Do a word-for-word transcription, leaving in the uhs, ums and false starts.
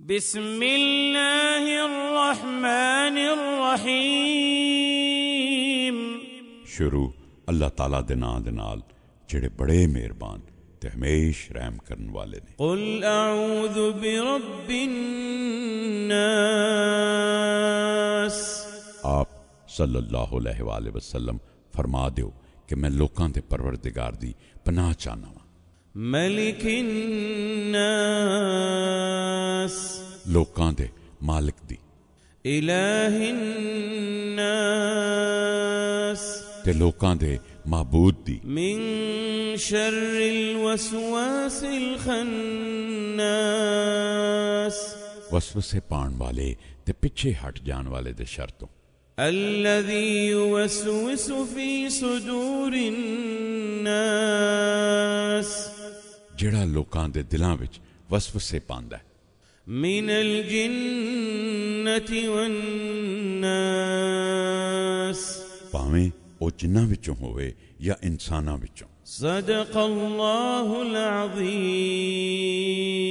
बिस्मिल्लाहिर्रहमानिर्रहीम। शुरू अल्लाह ताला दे नां दे नाल जेड़े बड़े मेहरबान ते हमेश रहम करन वाले ने। कुल अऊज़ु बिरब्बिन नास। आप सल्लल्लाहु अलैहि वसल्लम फरमा दो कि मैं लोकां दे परवरदिगार दी पनाह चाहना वा। मलिकिन नास। लोकां दे मालिक दी। इलाहिन नास। ते लोकां दे माबूद दी। मिन शर्रिल वसवासिल खन्नास। वसवसे पाण वाले ते पिछे हट जान वाले दे शर्तों। अल्लज़ी युवस्विसु फी सुदूरिन नास। जेड़ा लोकां दे दिलां विच वसवसे पांदा है। मिनल जिन्नति वन नास। भावें ओ जिन्नां विचों होवे या इंसानां विचों। सदक़ल्लाहुल अज़ीम।